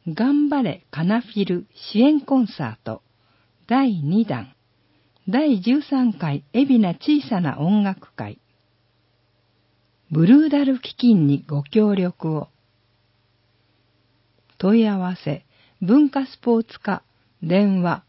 頑張れカナフィル支援コンサート第2弾第13回海老名小さな音楽会。ブルーダル基金にご協力を。問い合わせ文化スポーツ課電話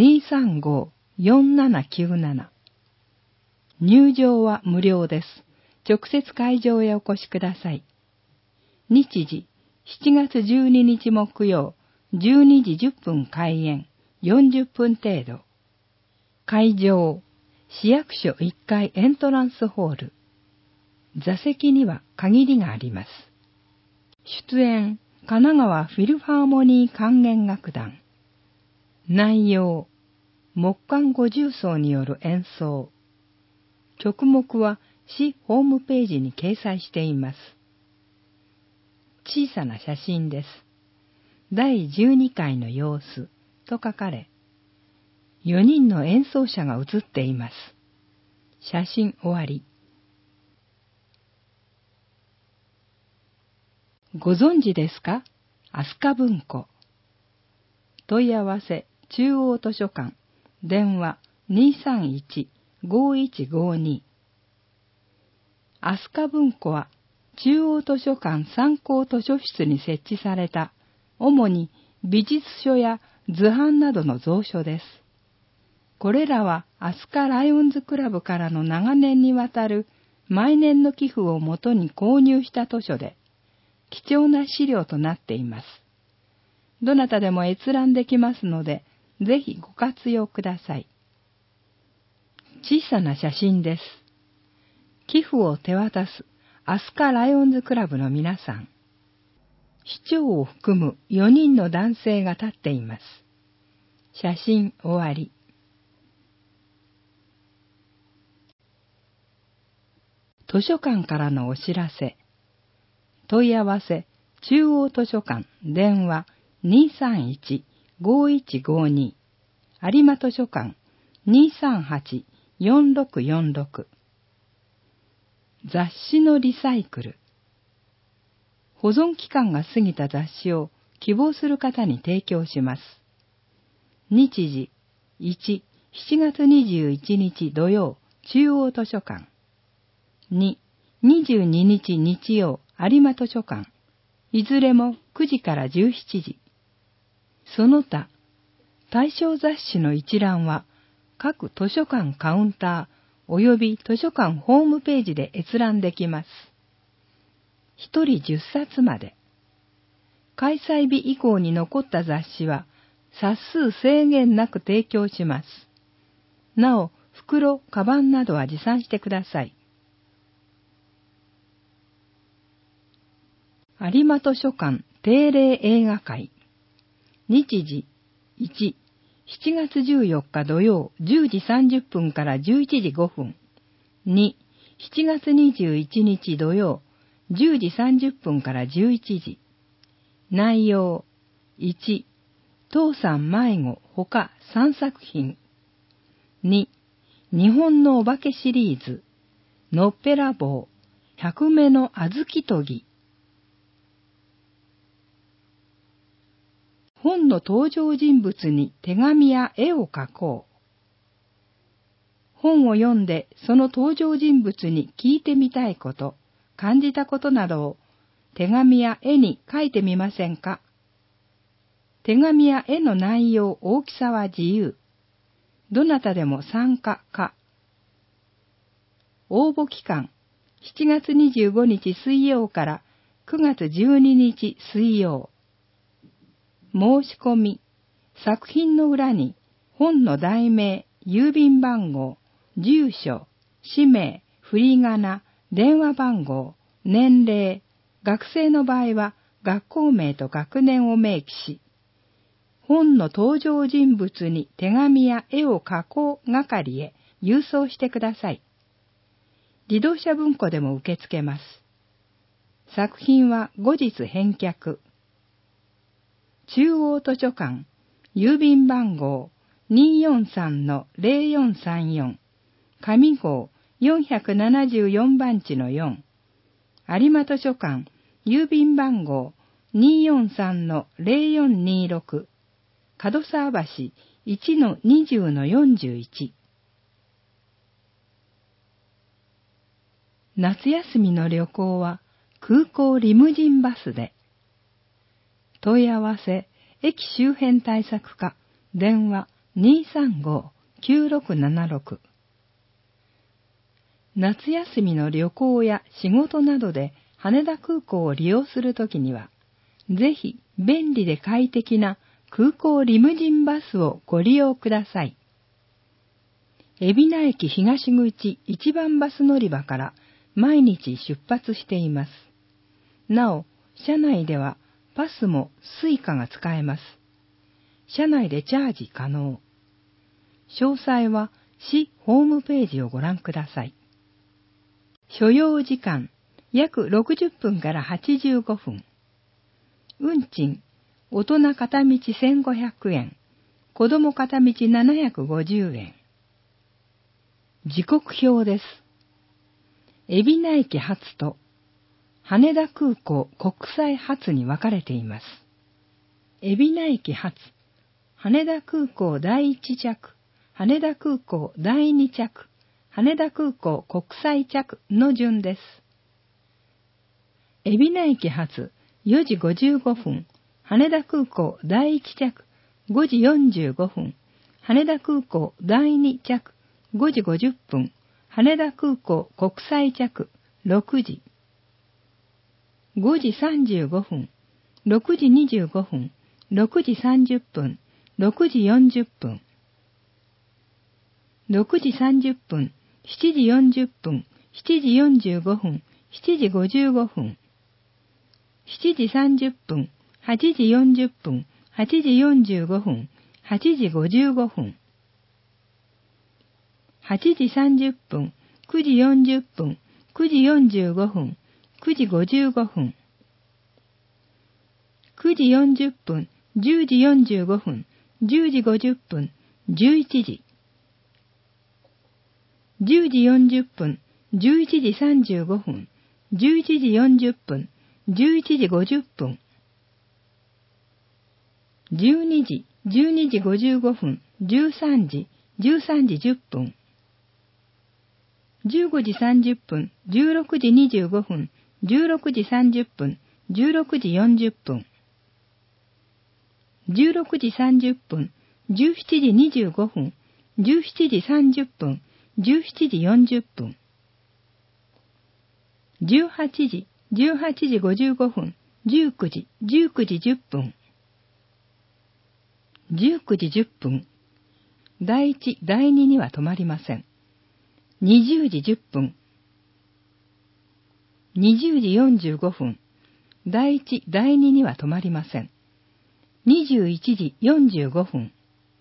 235-4797。入場は無料です。直接会場へお越しください。日時7月12日木曜12時10分開演40分程度。会場市役所1階エントランスホール。座席には限りがあります。出演神奈川フィルハーモニー管弦楽団。内容木管五重奏による演奏。曲目は市ホームページに掲載しています。小さな写真です。第12回の様子と書かれ、4人の演奏者が写っています。写真終わり。ご存知ですか？飛鳥文庫。問い合わせ中央図書館電話 231-5152。飛鳥文庫は中央図書館参考図書室に設置された主に美術書や図版などの蔵書です。これらは飛鳥ライオンズクラブからの長年にわたる毎年の寄付をもとに購入した図書で貴重な資料となっています。どなたでも閲覧できますので、ぜひご活用ください。小さな写真です。寄付を手渡す飛鳥ライオンズクラブの皆さん。市長を含む4人の男性が立っています。写真終わり。図書館からのお知らせ。問い合わせ中央図書館電話 231-5152。有馬図書館 238-4646。雑誌のリサイクル。保存期間が過ぎた雑誌を希望する方に提供します。日時1、7月21日土曜中央図書館。2、22日日曜有馬図書館。いずれも9時から17時。その他、対象雑誌の一覧は各図書館カウンター及び図書館ホームページで閲覧できます。1人10冊まで。開催日以降に残った雑誌は冊数制限なく提供します。なお、袋、カバンなどは持参してください。有馬図書館定例映画会。日時1、7月14日土曜10時30分から11時5分。2、7月21日土曜10時30分から11時。内容1、父さん迷子ほか3作品。2、日本のお化けシリーズのっぺらぼう百目のあずきとぎ。本の登場人物に手紙や絵を描こう。本を読んでその登場人物に聞いてみたいこと、感じたことなどを手紙や絵に書いてみませんか？手紙や絵の内容、大きさは自由。どなたでも参加か。応募期間、7月25日水曜から9月12日水曜。申し込み、作品の裏に本の題名、郵便番号、住所、氏名、振り仮名、電話番号、年齢、学生の場合は学校名と学年を明記し、本の登場人物に手紙や絵を描こう係へ郵送してください。自動車文庫でも受け付けます。作品は後日返却。中央図書館、郵便番号 243-0434、上号474番地の4、有馬図書館、郵便番号 243-0426、角沢橋 1-20-41。夏休みの旅行は空港リムジンバスで。問い合わせ、駅周辺対策課、電話235-9676。夏休みの旅行や仕事などで羽田空港を利用するときには、ぜひ便利で快適な空港リムジンバスをご利用ください。海老名駅東口1番バス乗り場から毎日出発しています。なお、車内ではパスもスイカが使えます。車内でチャージ可能。詳細は市ホームページをご覧ください。所要時間約60分から85分。運賃、大人片道1500円、子供片道750円。時刻表です。海老名駅発と羽田空港国際発に分かれています。海老名駅発、羽田空港第1着、羽田空港第2着、羽田空港国際着の順です。海老名駅発4時55分、羽田空港第1着5時45分、羽田空港第2着5時50分、羽田空港国際着6時。5時35分、6時25分、6時30分、6時40分。6時30分、7時40分、7時45分、7時55分。7時30分、8時40分、8時45分、8時55分。8時30分、9時40分、9時45分、9時55分。9時40分、10時45分、10時50分、11時。10時40分、11時35分、11時40分、11時50分。12時、12時55分、13時、13時10分。15時30分、16時25分、16時30分、16時40分。16時30分、17時25分、17時30分、17時40分。18時、18時55分、19時、19時10分。19時10分。第1、第2には止まりません。20時10分。20時45分。第1、第2には止まりません。21時45分。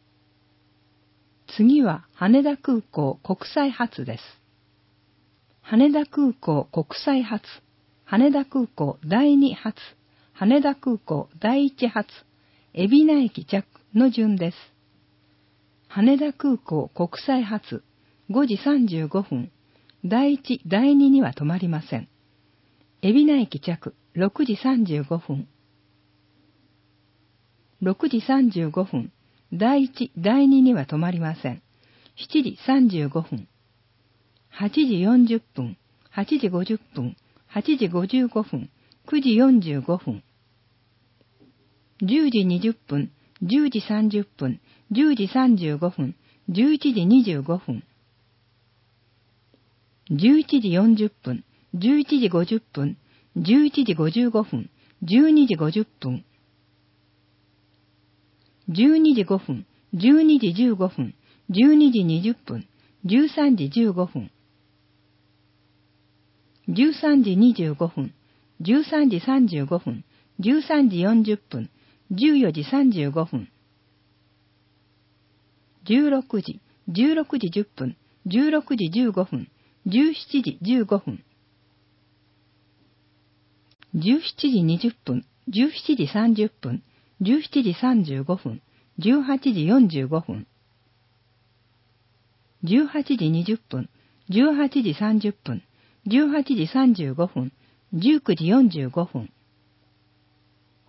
次は羽田空港国際発です。羽田空港国際発、羽田空港第2発、羽田空港第1発、海老名駅着の順です。羽田空港国際発5時35分、第1、第2には止まりません。海老名駅着6時35分。6時35分、第1、第2には止まりません。7時35分。8時40分、8時50分、8時55分、9時45分。10時20分、10時30分、10時35分、11時25分。11時40分、11時50分、11時55分、12時50分。12時5分、12時15分、12時20分、13時15分。13時25分、13時35分、13時40分、14時35分。16時、16時10分、16時15分、17時15分。17時20分、17時30分、17時35分、18時45分。18時20分、18時30分、18時35分、19時45分。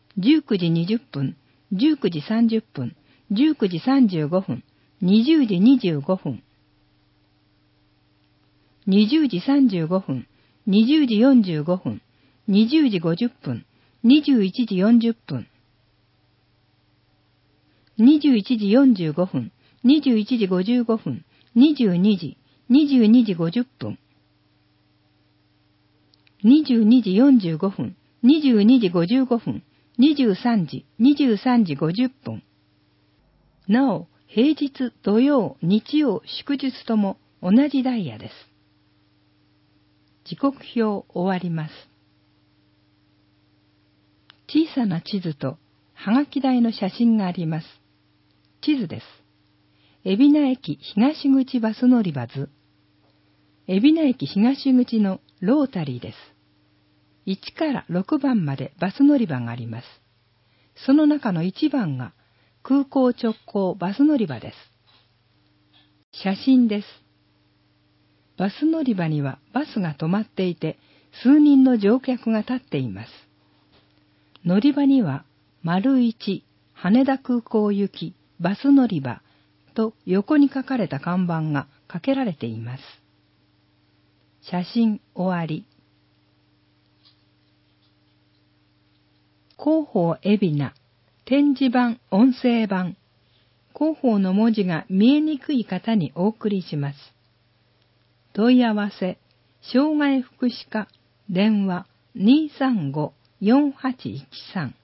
19時20分、19時30分、19時35分、20時25分、20時35分、20時45分、20時50分、21時40分、21時45分、21時55分、22時、22時50分、22時45分、22時55分、23時、23時50分。なお、平日、土曜、日曜、祝日とも同じダイヤです。時刻表終わります。小さな地図とはがき台の写真があります。地図です。海老名駅東口バス乗り場図。海老名駅東口のロータリーです。1から6番までバス乗り場があります。その中の1番が空港直行バス乗り場です。写真です。バス乗り場にはバスが止まっていて、数人の乗客が立っています。乗り場には、1羽田空港行きバス乗り場と横に書かれた看板がかけられています。写真終わり。広報海老名、展示板、音声版。広報の文字が見えにくい方にお送りします。問い合わせ、障害福祉課、電話 235-4813